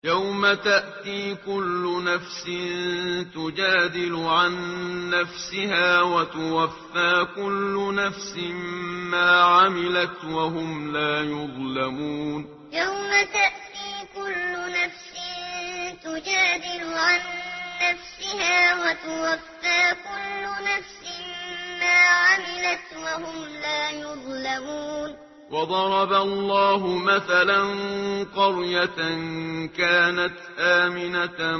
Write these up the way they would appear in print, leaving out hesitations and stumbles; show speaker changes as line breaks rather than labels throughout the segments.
يوم تأتي كل نفس تجادل عن نفسها وتوفى كل نفس ما عملت وهم لا يظلمون
يوم تأتي كل نفس تجادل عن نفسها وتوفى كل نفس ما عملت وهم لا يظلمون
وضرب الله مثلا قرية كانت آمنة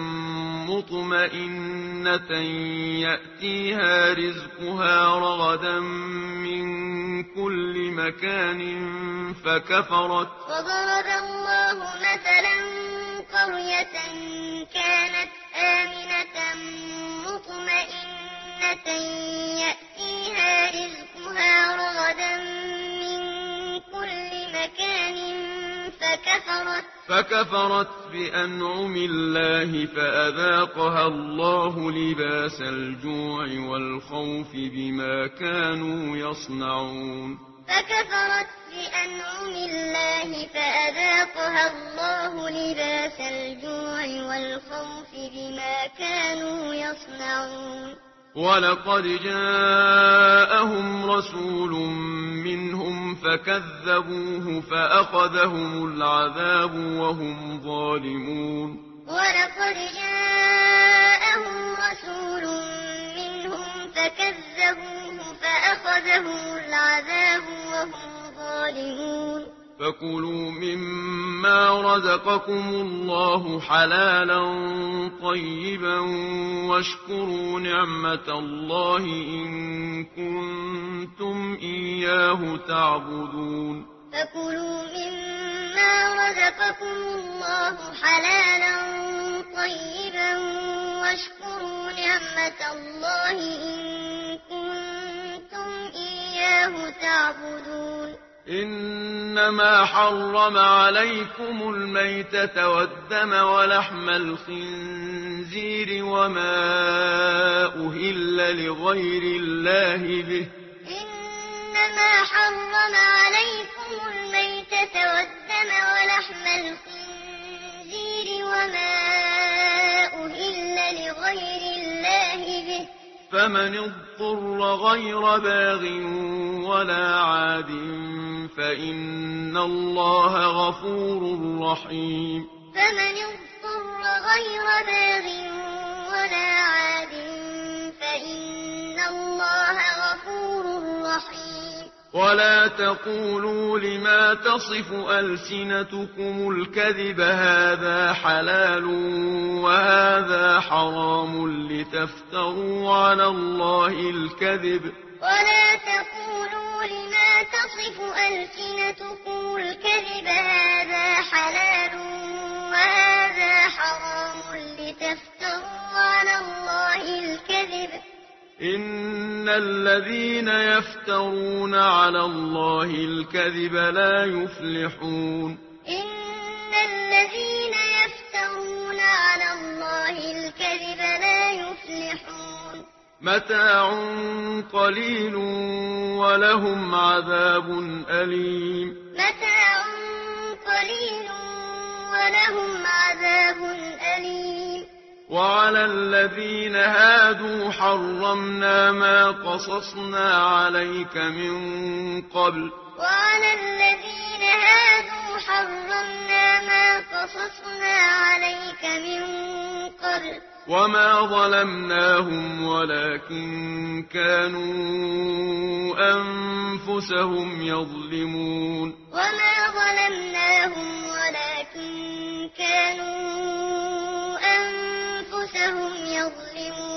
مطمئنة يأتيها رزقها رغدا من كل مكان
وضرب الله مثلا قرية كانت آمنة مطمئنة يأتيها رزقها رغدا من كل مكان
فكفرت بأنعم الله فأذاقها الله لباس الجوع والخوف بما كانوا يصنعون
فكفرت بأنعم الله فأذاقها الله لباس الجوع والخوف بما كانوا يصنعون
ولقد جاءهم رسول منهم فكذبوه فأخذهم العذاب وهم ظالمون
ولقد جاءهم رسول منهم فكذبوه فأخذهم العذاب وهم ظالمون
فكلوا مما رزقكم الله حلالا طيبا واشكروا نعمة الله إن كنتم إياه تعبدون
فكلوا مما رزقكم الله حلالا طيبا واشكروا نعمة الله إن كنتم إياه تعبدون
إنما حرم عليكم الميتة والدم ولحم الخنزير وما أهل لغير الله به
إنما حرم عليكم الميتة والدم ولحم الخنزير وما أهل لغير الله به
فمن اضطر غير باغ ولا عاد فإن الله غفور رحيم
فمن اضطر غير باغ ولا عاد فإن الله غفور رحيم
ولا تقولوا لما تصف ألسنتكم الكذب هذا حلال وهذا حرام لتفتروا على الله الكذب
ولا تقولوا لما تصف ألسنتكم الكذب هذا حلال وهذا حرام لتفتروا على الله الكذب
إن الذين يفترون على الله الكذب لا يفلحون
إن الذين يفترون على الله الكذب لا يفلحون
متاع قليل ولهم عذاب أليم
متاع قليل ولهم عذاب أليم
وعلى الذين هادوا حرمنا ما قصصنا عليك من قبل
وعلى الذين هادوا حرمنا ما قصصنا عليك من قبل
وما ظلمناهم ولكن كانوا أنفسهم يظلمون
وما ظلمناهم ولكن كانوا أنفسهم يظلمون